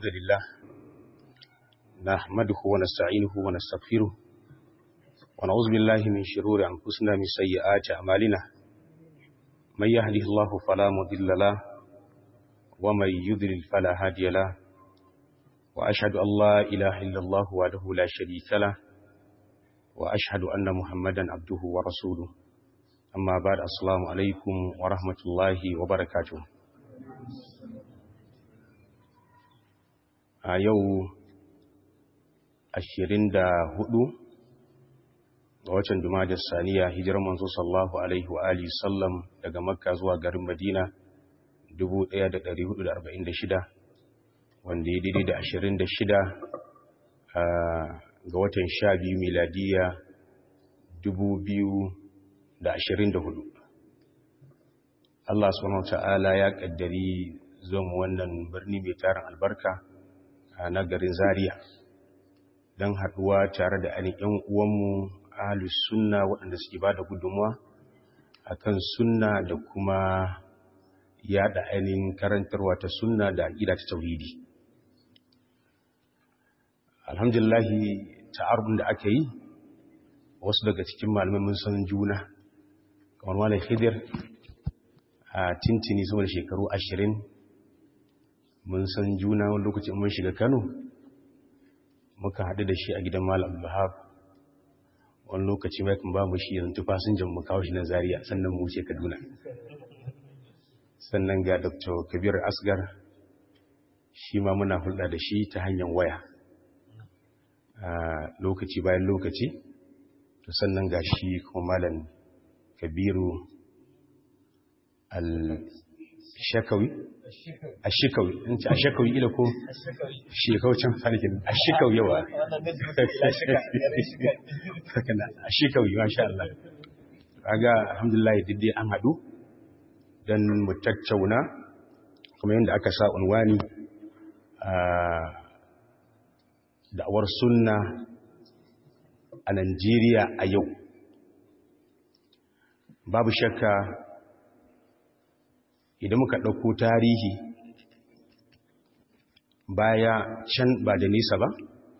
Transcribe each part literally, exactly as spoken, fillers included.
الحمد لله نحمده ونستعينه ونستغفره ونعوذ بالله من شرور أنفسنا من سيئات أعمالنا من يهده الله فلا مضل له ومن يضلل فلا هادي له وأشهد أن لا إله إلا الله وحده لا شريك له وأشهد أن محمدا عبده ورسوله أما بعد السلام عليكم ورحمة الله وبركاته. A yau ashirin da hudu ga watan Jumadar Saniya hijirar manzo sallallahu alaihi wa alihi sallam daga Makka zuwa garin Madina dubu ɗaya da ɗari hudu da arba'in da shida wanda ya daidai da ashirin da shida ga watan sha biyu miladiya dubu biyu da ashirin da hudu. Allah subhanahu wa ta'ala ya kaddari zuwan wannan birni mai tarin albarka na garin Zaria don haɗuwa tare da ainihin ‘yan uwanmu ahlus sunna waɗanda suke ba da gudunmuwa a kan sunna da kuma yaɗa ainihin karantarwa ta sunna da aƙida ta tauhidi. Alhamdulillahi ta'arun da aka yi wasu daga cikin malamai mun san juna kamar Malam Khidir a tintini sama da shekaru ashirin mun san juna wani lokacin mun shiga Kano muka haɗu da shi a gidan Malam Abdulwahab wani lokaci mai kan ba mu shi yanzu fasinjan mu kawo shi na Zaria sannan mu wuce Kaduna. Sannan ga Doctor Kabir Asgar shi ma muna hulɗa da shi ta hanyar waya a lokaci bayan lokaci. To sannan ga shi kuma Malam Kabiru al Shakawi Ashikawi in ce Ashikawi ila ko Shekawi can falikin Ashikawi yawa kana Ashikawi masha Allah. Kaga alhamdulillah dai an hadu dan mu tattauna kuma yanda aka sa unwani a da'awar sunna a Najeriya a yau. Babu shakka idan muka ɗauko tarihi baya can ba da nisa ba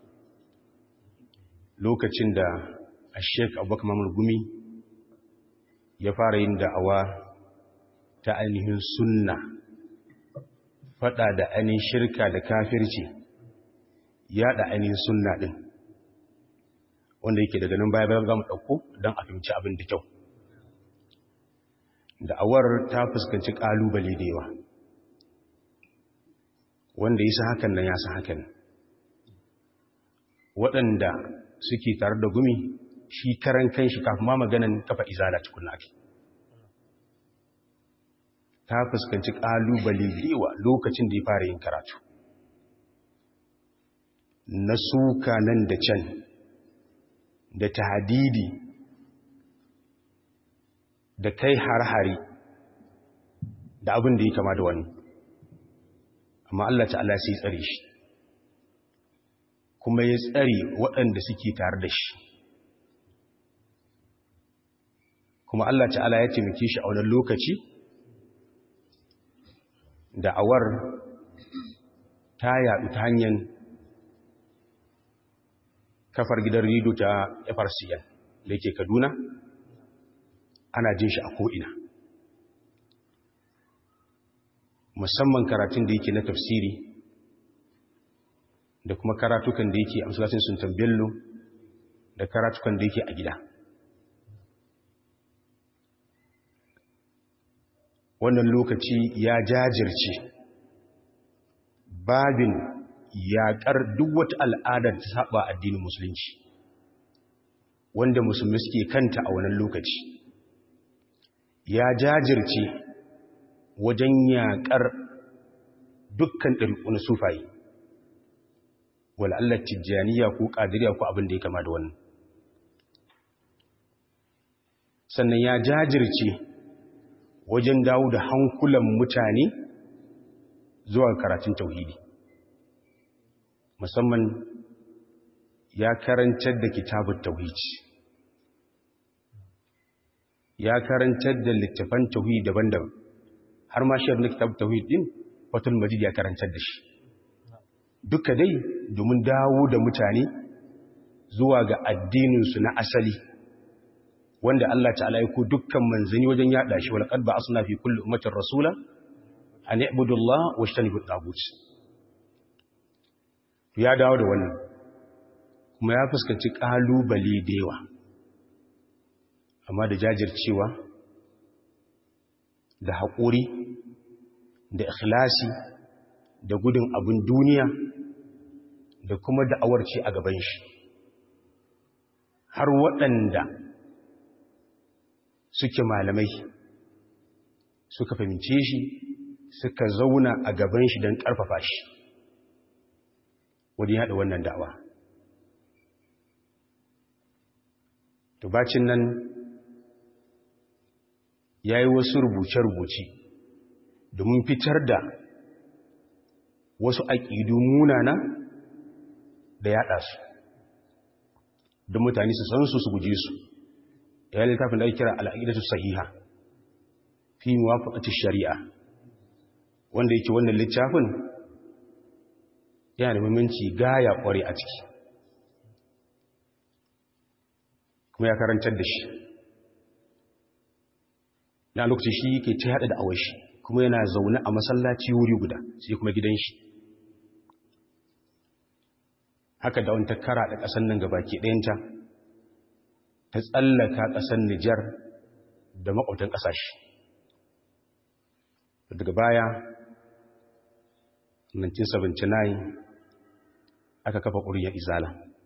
lokacin da Sheikh Abubakar Mahmud Gumi ya fara yin da'awa ta ainihin sunna fada da ainihin shirka da kafirci yada ainihin sunna din wanda yake daga nan baya bayan za mu ɗauko don a fahimci abin da kyau. Da'awar ta fuskanci ƙalubale da yawa wanda ya san hakan nan ya san hakan. Waɗanda suke tare da Gumi shi karan kanshi kafin ma maganan kafa izala tukunna ake. Ta fuskanci ƙalubale da yawa lokacin da ya fara yin karatu. Na suka nan da can da tahadidi da kai har-hari da abin da ya kama da wani, amma Allah ta'ala sai tsare shi kuma ya tsare waɗanda suke tare da shi, kuma Allah ta'ala ya taimake shi a wani lokaci da'awar ta yaɗu ta hanyar kafar gidan rido ta F R C N da yake Kaduna, ana jin shi a ko'ina, musamman karatun da yake na tafsiri da kuma karatukan da yake a masallacin Sultan Bello da karatukan da yake a gida. Wannan lokaci ya jajirce babin yaƙar duk wata al'adar ta saba addinin musulunci wanda musulmi suke kanta a wannan lokaci. Ya jajirce wajen yaƙar dukkan ɗariƙun sufayi, wal'allar tijjaniya ko ƙadiriya ko abin da ya kama da wannan. Sannan ya jajirce wajen dawo da hankulan mutane zuwa karatun tauhidi. Musamman ya karantar da kitabun tauhidi. Ya karantar da littafan tauhid daban-daban har ma shi na kitab tauhid din Fathul Majid ya karantar da shi duka dai domin dawo da mutane zuwa ga addininsu na asali wanda Allah ta'ala ya ku dukkan manzani wajen yada shi wal qad ba'athna fi kulli ummatin rasula an i'budu Allah wa ijtanibu at-taghut ya dawo da wannan kuma ya fuskanci kalubale da yawa amma da jajircewa da haƙuri da ikhlasi da gudun abin duniya da kuma da'awarci a gaban shi har waɗanda suke malamai suka fahimce shi suka zauna a gaban shi don ƙarfafa shi wadda yaɗa wannan da'awa tubacin nan ya yi wasu rubuce-rubuce domin fitar da wasu aƙidu munana da yaɗa su don mutane su san su su guje su ya yi littafin da ake kira al'aƙidatu sahiha fi muwafaqati shari'a wanda yake wannan littafin yana da muhimmanci gaya ƙware a ciki kuma ya karantar da shi na lokaci shi ke ta haɗa da awashi kuma yana zaune a masallaci wuri guda sai kuma gidan shi haka da wani ta kara da ƙasar nan gaba ke ɗayanta ta tsallaka ƙasar Nijar da makwabtan ƙasashe daga baya nineteen seventy-nine aka kafa ƙuriyar izala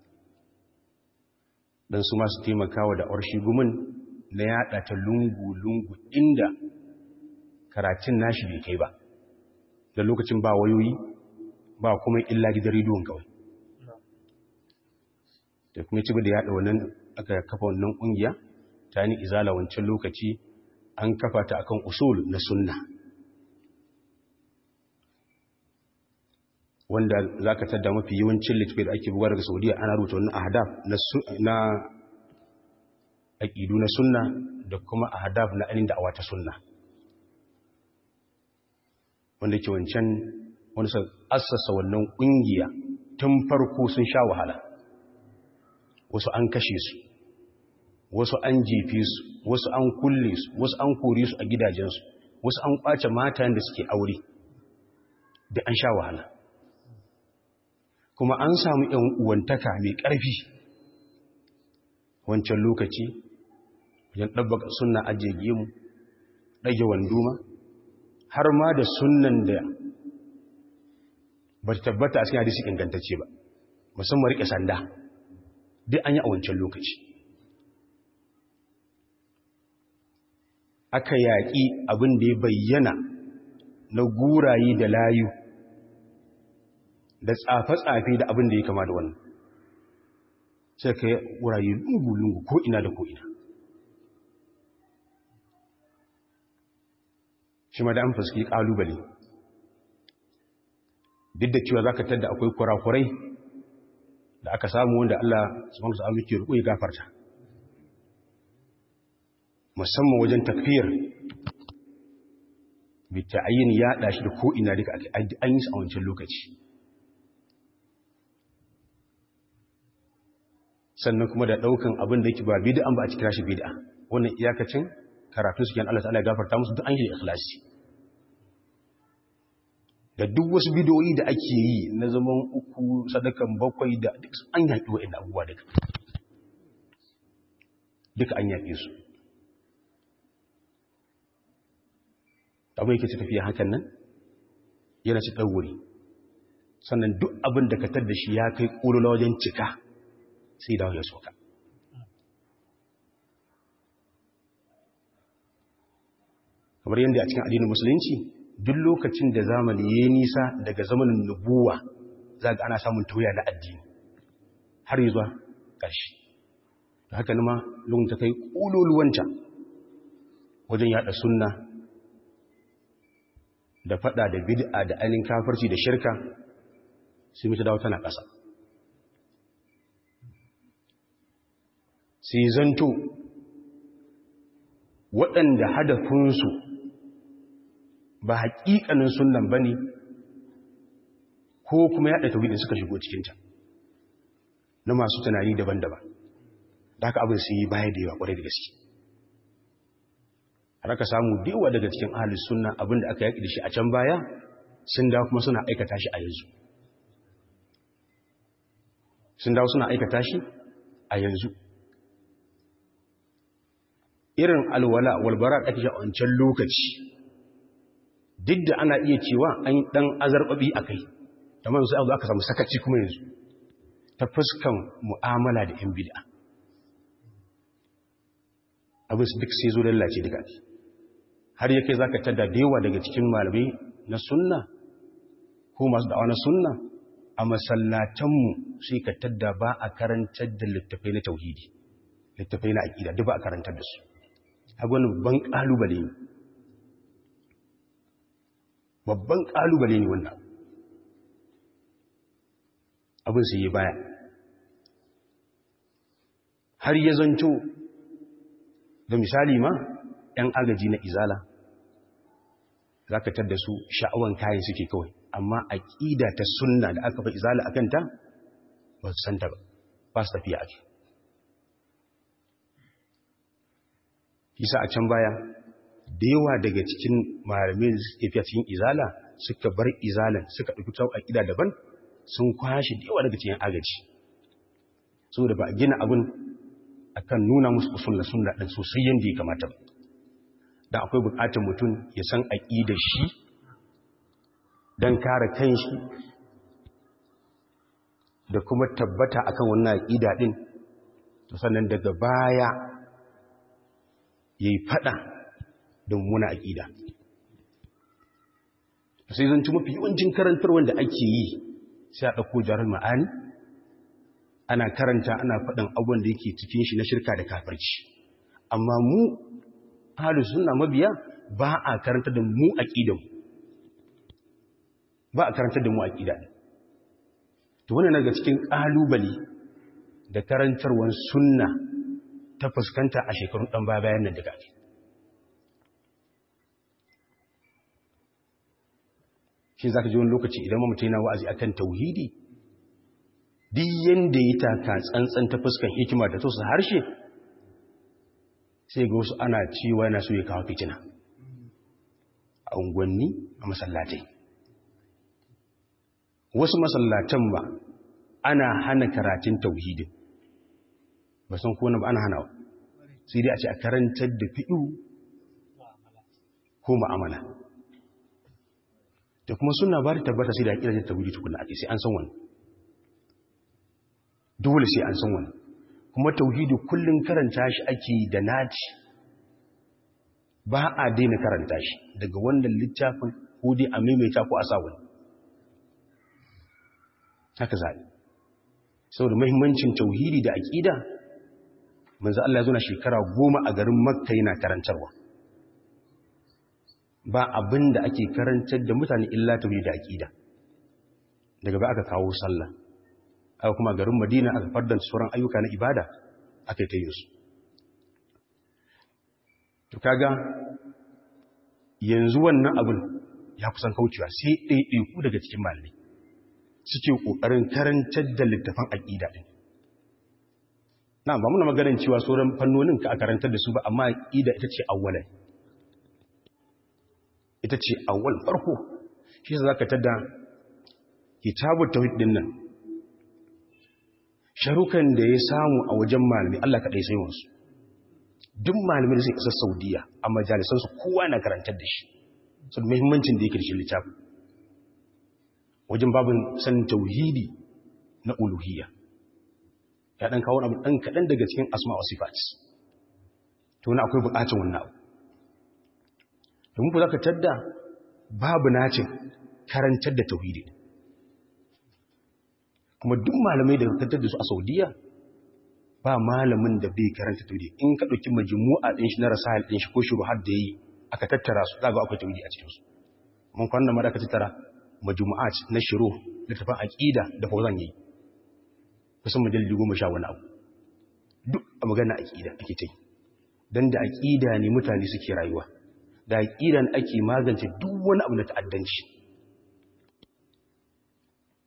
don su masu taimakawa da orshi gumin na yaɗa ta lungu-lungu inda karatun nashi bai kai ba da lokacin ba wayoyi ba kuma illa gidan rediyon kawai da kuma ci da yaɗa wannan aka kafa wannan ƙungiya ta ni izala wancan lokaci an kafa ta akan usul na sunna wanda za ka tada mafi yawancin littafi da ake buga daga saudiya ana rubuta wannan ahadaf na aƙidu na sunna da kuma ahadaf na ainihin da'awa ta sunna wanda ke wancan wani sa assasa wannan ƙungiya tun farko sun sha wahala wasu an kashe su wasu an jefe su wasu an kulle su wasu an kore su a gidajensu wasu an kwace matan da suke aure da an sha wahala kuma an samu ‘yan uwantaka mai ƙarfi wancan lokaci wajen ɗabbaka suna ajiye gemu ɗage wanduma har ma da sunan da ba ta tabbata a cikin hadisi ingantacce ba musamman riƙe sanda duk an yi a wancan lokaci aka yaƙi abin da ya bayyana na guraye da layu da tsafe-tsafe da abin da ya kama da wannan sai ka yi wuraye lungu-lungu ko'ina da ko'ina shi ma da an fuski ƙalubale duk da cewa za ka tadda akwai kurakurai da aka samu wanda Allah subhanahu wa ta'ala yake roƙo ya gafarta musamman wajen takfir bi ta'yin ya dashi da ko'ina duka an yi a wancan lokaci sannan kuma da daukan abin da yake ba bid'a ba a cikin shi bid'a wannan iyakacin karatu su kan Allah ta'ala ya gafarta musu duk an yi ikhlasi da duk wasu bidiyoyi da ake yi na zaman uku sadakan bakwai da duk an yaki wa'annan abubuwa duka duka an yaki su abin yake ci tafiya hakan nan yana ci ɗauri sannan duk abin da ka tar da shi ya kai ƙulula wajen cika sai dawo ya soka kamar yadda a cikin addinin musulunci duk lokacin da zamani ya yi nisa daga zamanin nubuwa za ga ana samun tauya na addini har yi zuwa ƙarshe da haka nima lokacin ta kai ƙululuwanta wajen yaɗa sunna da fada da bid'a da ainihin kafirci da shirka sai mace dawo tana ƙasa sai zanto waɗanda hadafinsu ba haƙiƙanin sunan ba ne ko kuma yaɗa tauhidin suka shigo cikinta na masu tunani daban-daban. Da haka abin sun yi baya da yawa ƙwarai da gaske. Har aka samu da yawa daga cikin ahlus sunna abin da aka yaƙi da shi a can baya sun dawo kuma suna aikata shi a yanzu. Sun dawo suna aikata shi a yanzu. Irin alwala walbara da ake shi a wancan lokaci, duk da ana iya cewa an yi ɗan azarɓaɓi a kai, amma yanzu aka samu sakaci kuma yanzu ta fuskan mu'amala da ‘yan bid'a. Abin su duk sai zo lallace daga ake. Har yake za ka tada da yawa daga cikin malamai na sunna ko masu da'awa na sunna a masallatanmu sai ka tada ba a karantar da littafai na tauhidi, littafai na aƙida duk ba a karantar da su. Wani babban ƙalubale ne, babban ƙalubale ne wannan abin su yi baya. Har ya zanto da misali ma ‘yan agaji na izala za ka tar da su sha'awan kayan suke kawai, amma aƙida ta sunna da aka fa izala a kanta ba su santa ba, ba su tafiya ake. Kisa a can baya da yawa daga cikin malamai da suke fiye cikin izala suka bar izalan suka ɗauki ta aƙida daban, sun kwashe da yawa daga cikin agaji saboda ba a gina abin akan nuna musu usul na sunna ɗin sosai yadda ya kamata ba. Dan akwai buƙatar mutum ya san aƙidar shi don kare kanshi da kuma tabbata akan wannan aƙida ɗin, to sannan daga baya ya yi faɗa da mummuna aƙida. Sai zan ci mafi yawancin karantar wanda ake yi sai a ɗauko jarar ma'ani ana karanta ana faɗin abubuwan da yake cikin shi na shirka da kafirci. Amma mu ahlus sunna mabiya ba a karanta da mu aƙidan, ba a karanta da mu aƙida. To wannan daga cikin ƙalubale da karantarwar sunna ta fuskanta a shekarun ɗan baya bayan nan daga ake. Shi za ka ji wani lokaci idan mutum yana wa'azi akan tauhidi, duk yanda ya taka tsantsan ta fuskan hikima da tosa harshe, sai ga wasu ana cewa yana so ya kawo fitina a unguwanni, a masallatai. Wasu masallatan ba ana hana karatun tauhidin, ba san kone ba ana hana wa, sai dai a ce a karantar da fi'u ko ma'amala. Da kuma suna ba da tabbata sai da a kirajin tauhidi tukuna ake, sai an san wani. Dole sai an san wani. Kuma tauhidi kullum karanta shi ake da naci, ba a daina karanta shi daga wannan littafin ko dai a maimaita ko a sa wani. Haka zaɓi. Saboda mahimmancin tauhidi da aƙida, manzo Allah ya zo na shekara goma a garin Makka yana karantarwa. Ba abin da ake karantar da mutane illa tauhidi da aƙida. Daga ba aka kawo sallah. Aka kuma garin Madina aka fardanta sauran ayyuka na ibada aka yi ta yin su. To kaga yanzu wannan abin ya kusan kaucewa sai ɗaiɗaiku daga cikin malamai suke ƙoƙarin karantar da littafan aƙida ɗin. Na ba muna maganin cewa sauran fannonin ka a karantar da su ba, amma aƙida ita ce awwalai. Ita ce awwal farko. Shi za ka tada kitabut tauhid din nan. Sharukan da ya samu a wajen malami Allah kaɗai sai wasu. Duk malamin da zai isa Saudiya a majalisansu kowa na karantar da shi. Saboda muhimmancin da yake da shi littafin. Wajen babin sanin tauhidi na uluhiyya. Ya ɗan kawo abu ɗan kaɗan daga cikin asma wa sifat. To wani akwai buƙacin wannan abu. Domin ku za ka tadda babu nacin karantar da tauhidi. Kuma duk malamai da karantar da su a Saudiya ba malamin da bai karanta tauhidi. In ka ɗauki majmu'a ɗin shi na rasahil ɗin shi ko shuruhat da yi aka tattara su za ga akwai tauhidi a cikinsu. Mun kwanan ma da aka tattara majmu'at na shiru littafin aqida da Fauzan yayi kusan majalisi goma sha wani abu duk a magana aqida ake tai dan da aqida ne mutane suke rayuwa, da aqida ne ake magance duk wani abu na ta'addanci.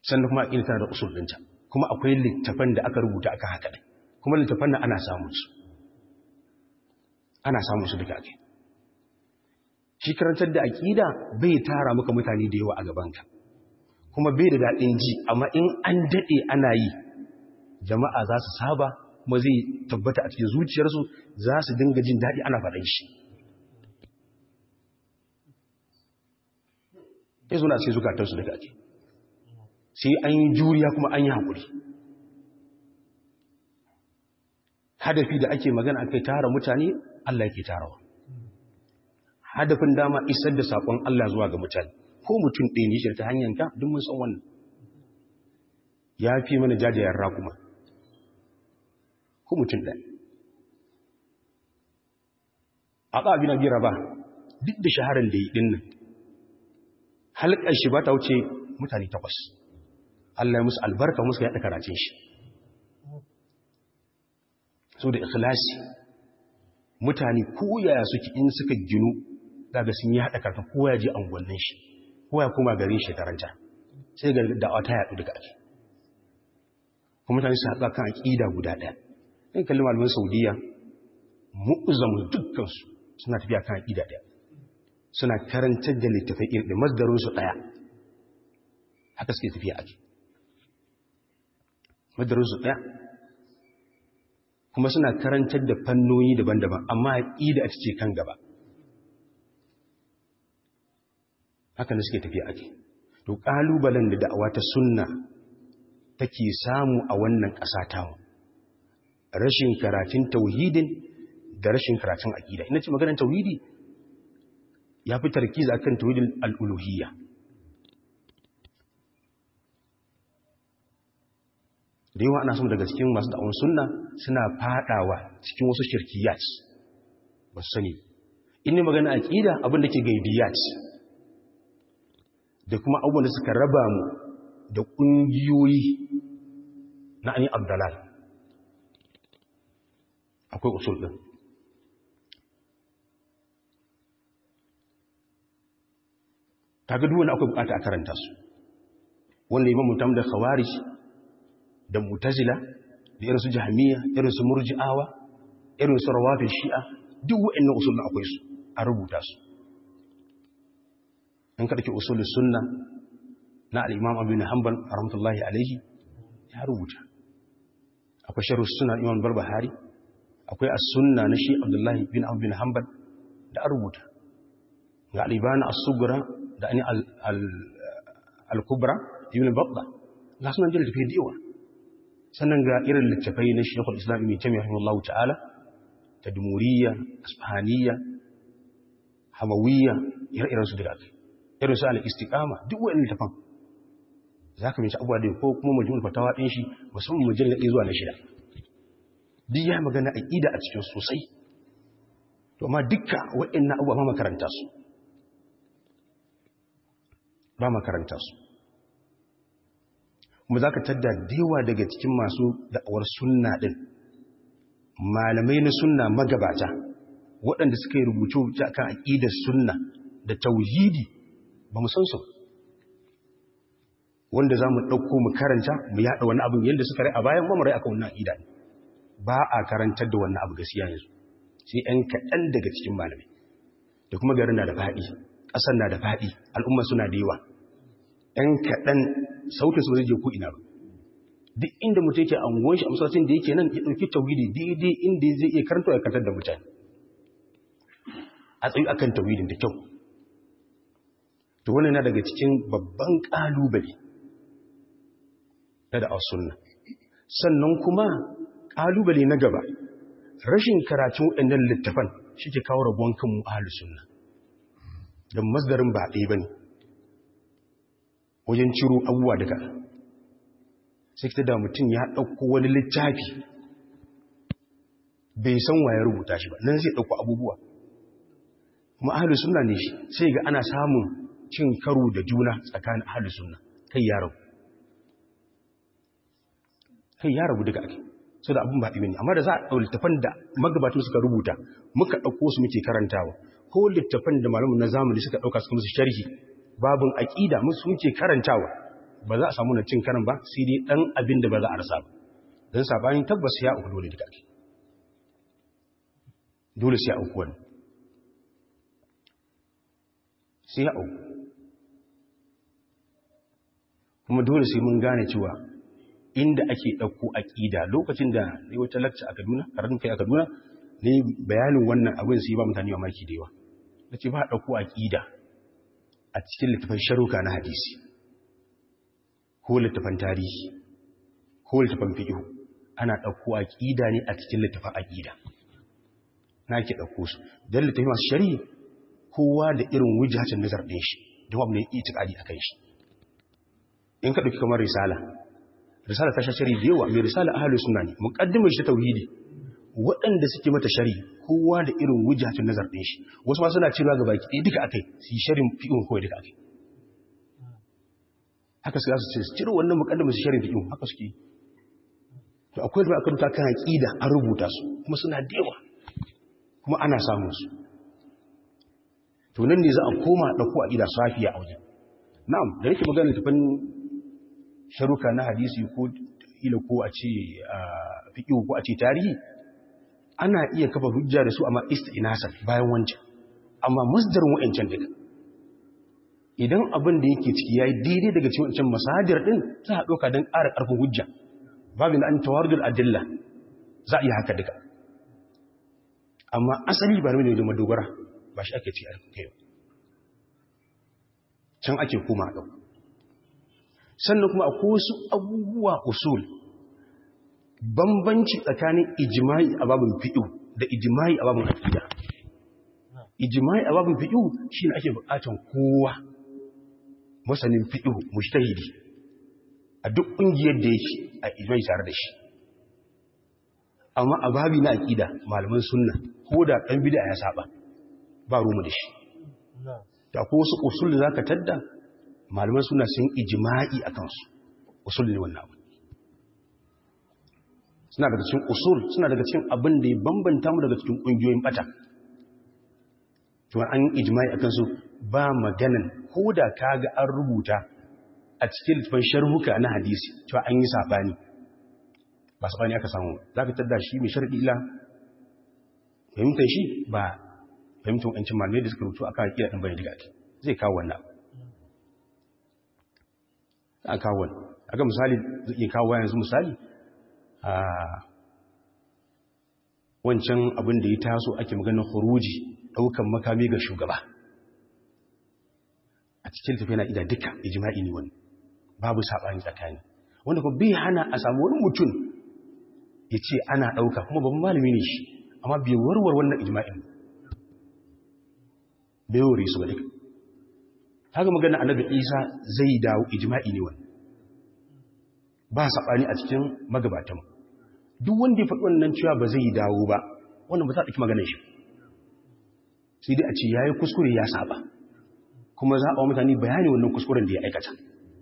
sannan kuma aqida tana da usul ɗinta kuma akwai littafan da aka rubuta akan haka ɗin kuma littafan nan ana samun su ana samun su duka ake shi karantar da aqida bai tara maka mutane da yawa a gabanka kuma bai da daɗin ji amma in an daɗe ana yi jama'a za su saba kuma zai tabbata a cikin zuciyarsu za su dinga jin daɗi ana faɗin shi ya zo na sai zukatarsu daga ake sai an yi juriya kuma an yi haƙuri hadafi da ake magana akai tara mutane Allah yake tarawa hadafin dama isar da saƙon Allah zuwa ga mutane ko mutum ɗaya ne shi ta hanyar ka duk mun san wannan ya fi mana jajayen rakuma ko mutum ɗaya a ƙabi na bira ba duk da shaharar da yi ɗin nan halkar shi ba ta wuce mutane takwas Allah ya musu albarka musu ya ɗaka racin shi so da ikhlasi mutane koyaya suke in suka ginu daga sun yi haɗa karfa koya je angonnin shi koya kuma gare shi karanta sai ga da'awa ta yaɗu daga ake kuma mutane su haɗa kan aƙida guda ɗaya in kalli malaman saudiya mu'uzzamu dukkansu suna tafiya kan aƙida ɗaya suna karantar da littafai irin da masdarinsu ɗaya haka suke tafiya ake masdarinsu ɗaya kuma suna karantar da fannoni daban-daban amma aƙida a ce kan gaba haka ne suke tafiya ake to ƙalubalen da da'awa ta sunna take samu a wannan ƙasa tamu rashin karatun tauhidin da rashin karatun aƙida ina ce maganar tauhidi ya fi tarkiza akan tauhidin al'uluhiyya da yawa ana samu daga cikin masu da'awun sunna suna fadawa cikin wasu shirkiyat ba su sani in ne magana aqida abin da ke gaibiyat da kuma abubuwan da suka raba mu da kungiyoyi na ani abdalal akwai usul din kaga duk wani akwai bukata a karanta su wanda imam mutam da khawarij da mutazila da irin su jahmiya irin su murji'awa irin su rawafid shi'a duk waɗannan usulun akwai su a rubuta su in ka dake usulus sunna na al-imam Abu Hanbal rahmatullahi alayhi ya rubuta akwai sharh sunna imam Barbahari akwai as-sunna na shi Abdullah bin Abu bin Hanbal da rubuta ga al-ibana as-sughra da ani al-kubra ibn Battah ga sunan da tafi diwa sannan ga irin littafai na Sheikhul Islam Ibn Taymiyyah rahimahullahu ta'ala tadmuriyya asfahaniyya hamawiyya ire-iren su daga irin su al-istiqama duk wannan littafan zaka mishi abuwa da ko kuma majmu'ul fatawa din shi musamman mujallad zuwa na shida duk ya magana aqida a cikin sosai to amma dukka waɗannan abuwa ma makaranta su ba makaranta su kuma za ka tadda dewa daga cikin masu da'awar sunna ɗin malamai na sunna magabata waɗanda suka yi rubutu a kan aƙidar sunna da tauhidi ba mu san su wanda za mu ɗauko mu karanta mu yaɗa wani abin yadda suka rai a bayan mamarai aka wannan aƙida ba a karantar da wannan abu gaskiya yanzu sai ‘yan kaɗan daga cikin malamai da kuma garin na da faɗi ƙasar na da faɗi al'umma suna da yawa ‘yan kaɗan sautin su zai je ko'ina ba duk inda mutum yake angon shi a masarautin da yake nan ya ɗauki tauhidi daidai inda zai iya karanta ya kantar da mutane a tsayi a kan tauhidin da kyau to wannan na daga cikin babban ƙalubale na da sunna sannan kuma ƙalubale na gaba rashin karatun waɗannan littafan shi ke kawo rabuwan kanmu a halin sunna don masdarin ba ɗaya ba ne wajen ciro abubuwa daga sai ta da mutum ya ɗauko wani littafi bai san wa ya rubuta shi ba nan zai ɗauko abubuwa kuma ahalus sunna ne shi sai ga ana samun cin karo da juna tsakanin ahalus sunna kai ya rabu kai ya rabu daga ake so da abin ba ɗi ne amma da za a ɗau littafan da magabatan suka rubuta muka ɗauko su muke karantawa ko littafan da malamin na zamani suka ɗauka suka musu sharhi babin aƙida musu muke karantawa ba za a samu na cin karan ba sai dai dan abin da ba za a rasa ba dan sabani tabbas ya uku dole duka ake dole sai a uku wani sai ya uku kuma dole sai mun gane cewa inda ake ɗauko aƙida lokacin da ne wata lakca a Kaduna karatun kai a Kaduna ne bayanin wannan abin sai ba mutane mamaki da yawa nace ba ɗauko aƙida a cikin littafin sharuka na hadisi ko littafin tarihi ko littafin fiqh ana ɗauko aƙida ne a cikin littafin aƙida na ke ɗauko su dan littafin masu shari'i kowa da irin wujhatin nazar ɗin shi don abu ne itiqadi akan shi in ka ɗauki kamar risala risala ta shari da yawa mai risala ahlus sunna ne muqaddimar shi tauhidi waɗanda suke mata shari kowa da irin wujhatun nazar din shi wasu ma suna cewa ga baki ɗaya duka akai su sharin fiqh ko duka akai haka su su ce ciro wannan muqaddimar su sharin fiqh haka suke to akwai da aka rubuta kan aqida an rubuta su kuma suna da yawa kuma ana samun su to nan ne za a koma dauko aqida safiya a wajen na'am da yake magana tafan sharuka na hadisi ko ila ko a ce fiqh ko a ce tarihi ana iya kafa hujja da su amma istinasan bayan wancan amma masdarin wa'ancan duka idan abin da yake ciki yayi daidai daga cikin wancan masadir din za a doka dan ƙara ƙarfin hujja babin an tawaridul adilla za a yi haka duka amma asali ba ne da madogara ba shi ake ci a kai can ake koma a ɗauka sannan kuma akwai wasu abubuwa usul bambanci tsakanin ijma'i a babin fiqh da ijma'i a babin aqida ijma'i a babin fiqh shine ake buƙatar kowa masanin fiqh mujtahidi a duk ƙungiyar da yake a ijma'i tare da shi amma a babi na aqida malaman sunna ko da ɗan bid'a ya saba ba rumu da shi da ko wasu usul da zaka tadda malaman suna sun ijima'i a kansu usul ne wannan abu suna daga cikin usul suna daga cikin abin da ya bambanta mu daga cikin ƙungiyoyin bata to an ijima'i a kansu ba maganan ko da ka ga an rubuta a cikin littafin sharhuka na hadisi cewa an yi sabani ba sabani aka samu za ka tada shi mai sharɗi ila fahimtar shi ba fahimtar wancin malamai da suka rubutu a kan akida ɗin bayan diga zai kawo wannan a kawo aga misali zai iya kawo yanzu misali a wancan abin da ya taso ake maganar khuruji daukan makami ga shugaba a cikin tafiya na ida duka ijma'i ne wani babu sabani tsakani wanda kuma bai hana a samu wani mutum ya ce ana dauka kuma babban malami ne shi amma bai warwar wannan ijma'in bai ware su ba duka haka magana annabi Isa zai dawo ijma'i ne wannan ba sabani a cikin magabatan duk wanda ya faɗi wannan cewa ba zai dawo ba wannan ba za a ɗauki maganar shi sai dai a ce yayi kuskure ya saba kuma za a wa mutane bayani wannan kuskuren da ya aikata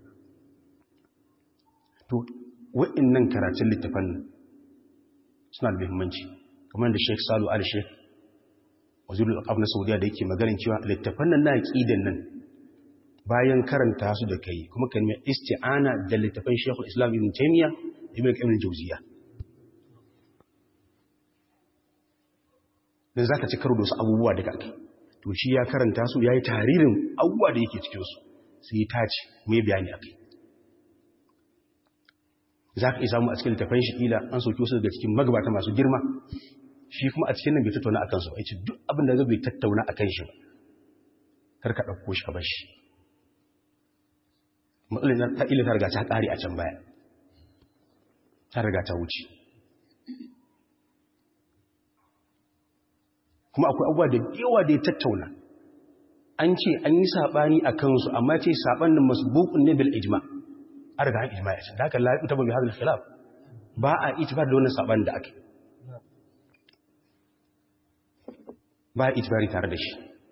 to wa'annan karatun littafan suna da muhimmanci kamar da Sheikh Salu Al-Sheikh wazirul aqab na Saudiya da yake maganar cewa littafan nan na aqidan nan bayan karanta su da kai kuma kan mai isti'ana da littafin Sheikhul Islam Ibn Taymiyyah Ibn Qayyim al-Jawziyya dan zaka ci karo da wasu abubuwa da kake to shi ya karanta su yayi taririn abubuwa da yake cikin su sai ta ce mai bayani akai zaka isa mu a cikin littafin shi kila an soke wasu daga cikin magabata masu girma shi kuma a cikin nan bai tattauna akan su yace duk abin da zai tattauna akan shi kar ka dauko shi ka bar shi matsalin ta ila ta riga ta ƙari a can baya ta riga ta wuce kuma akwai abuwa da yawa da ya tattauna an ce an yi saɓani a kansu amma ce saɓanin masbukun ne bil ijma a riga an ijma ya ce da haka lafi ta babu hadal khilaf ba a itibar da wannan saɓanin da ake ba a itibari tare da shi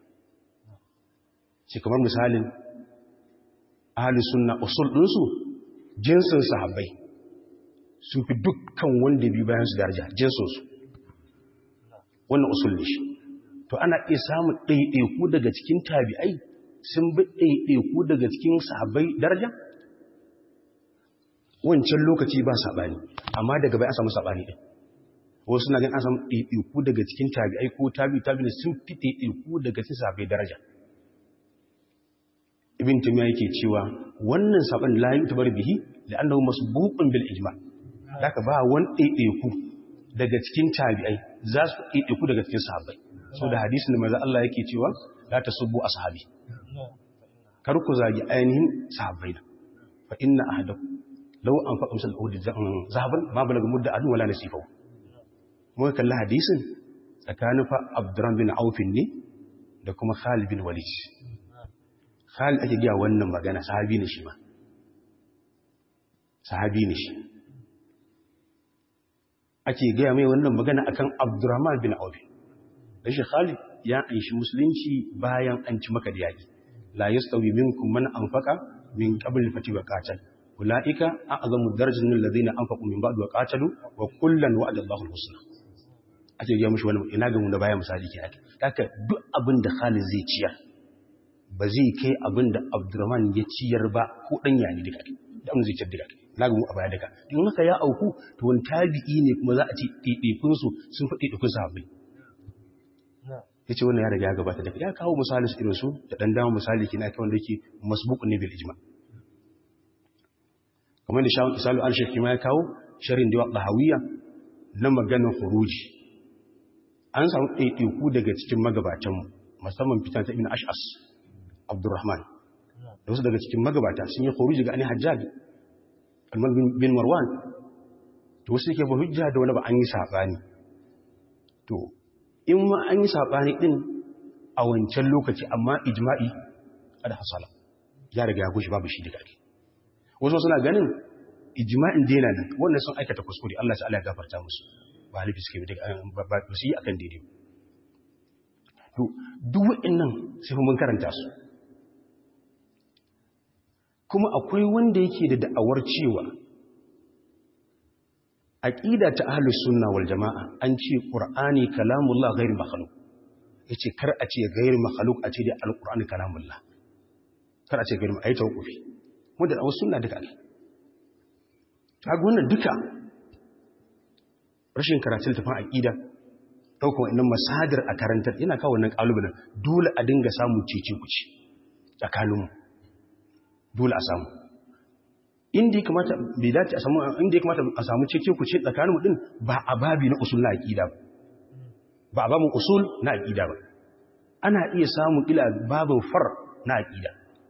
shi kamar misalin ahli sunna usul ɗinsu jinsin sahabbai sun fi dukkan wanda bi bayan su daraja jinsinsu wannan usul ne shi to ana iya samun ɗaiɗaiku daga cikin tabi'ai sun bi ɗaiɗaiku daga cikin sahabbai daraja wancan lokaci ba saɓani amma daga bai an samu saɓani ɗin wasu na gan an samu ɗaiɗaiku daga cikin tabi'ai ko tabi tabi sun fi ɗaiɗaiku daga cikin sahabbai daraja ibn tamiya yake cewa wannan saɓan la yutabar bihi la'annahu masbuqun bil ijma haka ba wani ɗaiɗaiku daga cikin tabi'ai za su ɗaiɗaiku daga cikin sahabbai so da hadisin da manzo Allah yake cewa la tasubbu ashabi kar ku zagi ainihin sahabbai da fa inna ahadakum law anfaqa misal uhud zahaban ma balaga mudda adu wala nasifa mu kalla hadisin tsakanin fa Abdurrahman bin Auf ne da kuma Khalid bin Walid Khalid ake ga wannan magana sahabi ne shi ma sahabi ne shi ake ga mai wannan magana akan Abdurrahman bin Auf da shi Khalid ya anshi musulunci bayan an ci maka da yaki la yastawi minkum man anfaqa min qabl al-fati wa qatal ulaika a'zamu darajatan min alladhina anfaqu min ba'd wa qatalu wa kullan wa'ada Allahu al-husna ake ga mushi wannan ina ga mun da baya misali ke ake haka duk abin da Khalid zai ciyar ba zai kai abin da Abdurrahman ya ciyar ba ko dan yani duka da mun zai ciyar duka na ga mu a baya duka in haka ya auku to wani tabi'i ne kuma za a ci didikun su sun faɗi didikun sahabbai ya ce wannan ya riga ya gabata da ya kawo misali su irinsu da ɗan damar misali kina kai wanda yake masbukun ne bil ijma kamar da shawun isalu al-shirki ma ya kawo sharin da wadda hawiya na maganin huruji an samu ɗaiɗaiku daga cikin magabatanmu musamman fitan ta ibn ash'as abdurrahman da wasu daga cikin magabata sun yi huruji ga ani hajjaj alman bin marwan to wasu yake ba hujja da wani ba an yi saɓani to in ma an yi saɓani ɗin a wancan lokaci amma ijma'i a da hasala ya riga ya gushi babu shi da ake wasu suna ganin ijma'in dena nan wannan sun aikata kuskure Allah ta'ala ya gafarta musu ba halifi suke ba su yi akan daidai to duk waɗannan sai mun karanta su kuma akwai wanda yake da da'awar cewa aqida ta ahlus sunna wal jamaa an ce qur'ani kalamullah ghairu makhluq yace kar a ce ghairu makhluq a ce da alqur'ani kalamullah kar a ce ghairu ayi tawqufi mu da wasu sunna duka ne kaga wannan duka rashin karatun tafin aqida dauko wannan masadir a karantar yana kawo wannan kalubalen dole a dinga samu cece kuci tsakaninmu dole a samu inda ya kamata bai dace a samu inda ya kamata a samu cece ku ce tsakanin mu din ba a babi na usul na aqida ba ba a babin usul na aqida ba ana iya samu ila babin far na aqida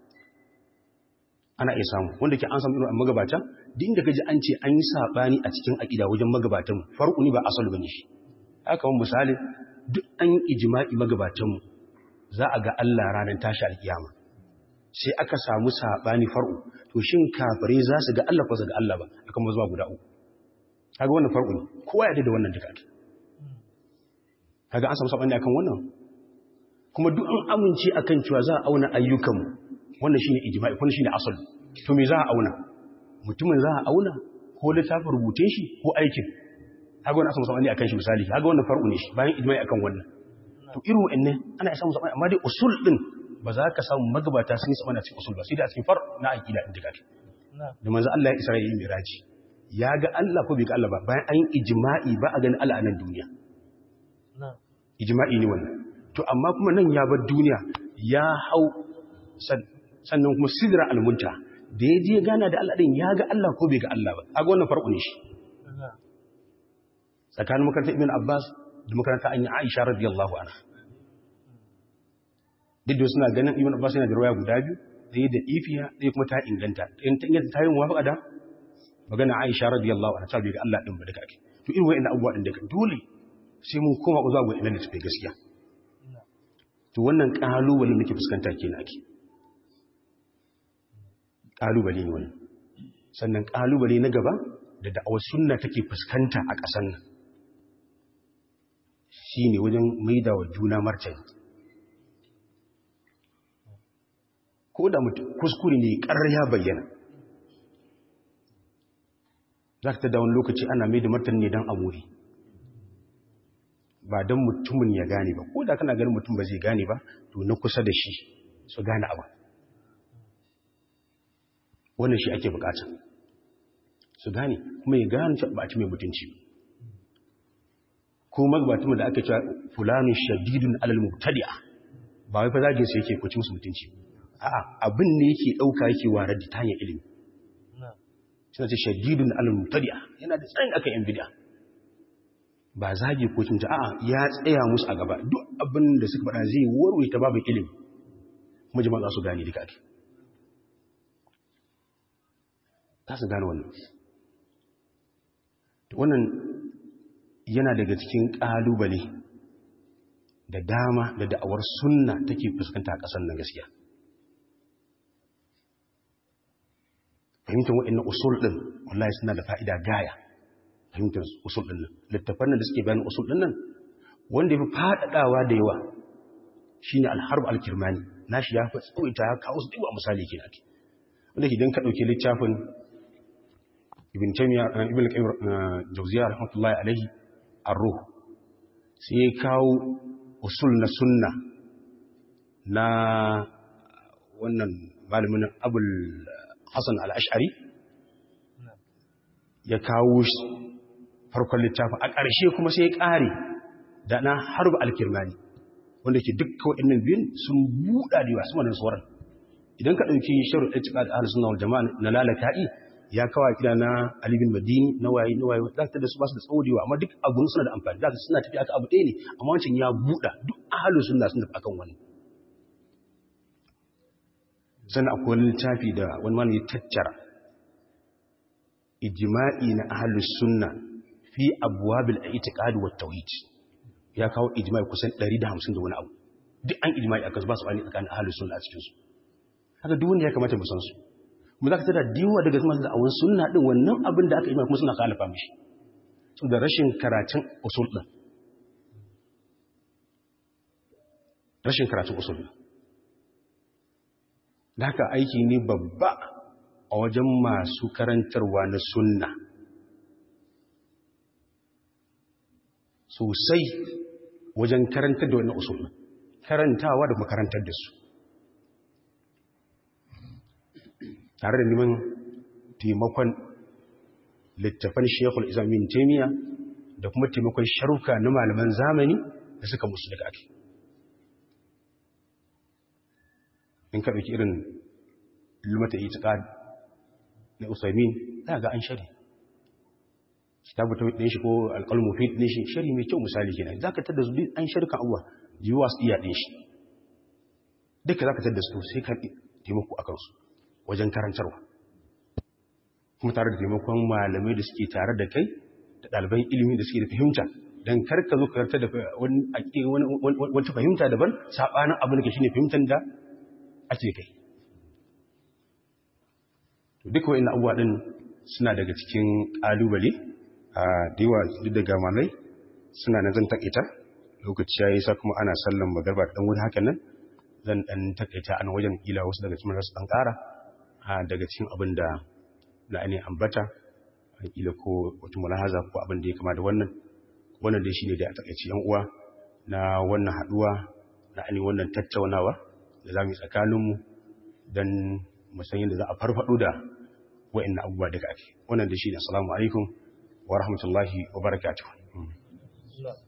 ana iya samu wanda ke an samu irin magabata duk inda kaji an ce an yi sabani a cikin aqida wajen magabatan farqu ne ba asal bane shi haka mun misali duk an yi ijma'i magabatan mu za a ga Allah ranar tashi alkiyama sai aka samu sabani far'u to shin kafirai za su ga Allah ko su ga Allah ba akan mazuwa guda uku kaga wannan far'u ne kowa ya da wannan duka kaga an samu sabani akan wannan kuma duk an amince akan cewa za a auna ayyukan wannan shine ijma'i kuma shine asal to me za a auna mutumin za a auna ko littafin rubute shi ko aikin kaga wannan an samu sabani akan shi misali kaga wannan far'u ne shi bayan ijma'i akan wannan to irin wannan ana samu sabani amma dai usul din ba za ka samu magabata sun yi samana cikin usul ba sai da a cikin far na aƙida ɗin duka da manzo Allah ya Isra'ila yi miraji ya ga Allah ko bai ga Allah ba bayan an yi ijma'i ba a ganin Allah a nan duniya ijma'i ne wannan to amma kuma nan ya bar duniya ya hau sannan kuma sidra almunta da ya je gana da Allah ɗin ya ga Allah ko bai ga Allah ba a ga wannan farko ne shi tsakanin makarantar Ibn Abbas da makarantar an yi Aisha radiyallahu anha duk da suna ganin Ibn Abbas yana da rawaya guda biyu ɗaya da ifiya ɗaya kuma ta inganta in ta inganta ta yi muwafaqa da magana Aisha radiyallahu anha ta bi ga Allah din ba duka ake to irin wayannan abubuwa din daga dole sai mun koma zuwa ga ilimin da gaskiya to wannan kalubale muke fuskanta kenan ake kalubale ne wannan sannan kalubale na gaba da da'awar sunna take fuskanta a ƙasar nan shine wajen maidawa juna martani ko da mutum kuskure ne ƙarar ya bayyana za ka ta da wani lokaci ana mai da martani ne don amuri ba don mutumin ya gane ba ko da kana ganin mutum ba zai gane ba to na kusa da shi su gane abu wannan shi ake bukata su gane kuma ya gane ba a ci mai mutunci ko magbatun da aka cewa fulani shadidun alal mubtadi'a ba wai fa zage su yake kuci musu mutunci a'a abin ne yake dauka yake warar da tanya ilimi suna ce shadidun alal mubtadi'a yana da tsayin akan yan bid'a ba zage ko cin a'a ya tsaya musu a gaba duk abin da suka faɗa zai warware ta babu ilimi kuma jama'a za su gane duka ake za su gane wannan wannan yana daga cikin ƙalubale da dama da da'awar sunna take fuskanta a ƙasar nan gaskiya fahimtar waɗannan usul ɗin wallahi suna da fa'ida gaya fahimtar usul ɗin nan littafan da suke bayan usul ɗin nan wanda ya fi faɗaɗawa da yawa shi ne alharb alkirmani na shi ya fi tsawaita ya kawo su ɗiwa misali ke nake wanda idan ka ɗauki littafin ibn taymiya ibn qayyim jawziya rahmatullahi alaihi ar-ruh sai ya kawo usul na sunna na wannan malamin abul hasan al-ash'ari ya kawo shi farkon littafin a ƙarshe kuma sai ya ƙare da na harb al-kirmani wanda ke dukkan waɗannan biyun sun buɗa da wasu wannan tsoron idan ka ɗauki sharu itiqad ahlus sunna wal jama'a na lalaka'i ya kawo kira na Ali bin Madini na waye na waye za ta da su ba su da tsawodewa amma duk abun suna da amfani za su suna tafi aka abu ɗaya ne amma wancan ya buɗa duk ahlus sunna sun tafi akan wani sannan akwai wani littafi da wani malami ya tattara ijma'i na ahlus sunna fi abwabil i'tiqad wat tauhid ya kawo ijma'i kusan ɗari da hamsin da wani abu duk an ijma'i akan su ba su bani tsakanin ahlus sunna a cikin su haka duk wanda ya kamata mu san su mu za ka tada diwa daga masu da'awun sunna din wannan abin da aka yi kuma suna khalafa mishi so da rashin karatun usul din rashin karatun usul din da haka aiki ne babba a wajen masu karantarwa na sunna sosai wajen karantar da wannan usul din karantawa da makarantar da su tare da neman taimakon littafan shekul islamin taimiyya da kuma taimakon sharuka na malaman zamani da suka musu daga ake in ka ɗauki irin lumata itiqad na usaimin za ga an shari kitabu ta ɗin shi ko alƙalmu fi ɗin shi shari mai kyau misali kenan za ka tada su an sharukan abuwa jiwa su iya ɗin shi duka za ka tada su sai ka taimako a kansu wajen karantarwa kuma tare da taimakon malamai da suke tare da kai da ɗaliban ilimi da suke da fahimta don karka zo karanta da wata fahimta daban saɓanin abin da ke shi ne fahimtar da ake kai duka wa'in abuwa ɗin suna daga cikin ƙalubale a dewa duk daga malai suna na zan taƙaita lokaci ya yi sa kuma ana sallan magarba da ɗan wuri hakan nan zan ɗan taƙaita an wajen ila wasu daga cikin rasu ɗan ƙara daga cikin abin da na ainihin ambata ila ko wata mulahaza ko abin da ya kama da wannan wannan dai shine da a takaici yan uwa na wannan haduwa na ainihin wannan tattaunawa da zamu yi tsakaninmu dan mu san yadda za a farfado da wa'annan abubuwa daga ake wannan dai shine assalamu alaikum wa rahmatullahi wa barakatuh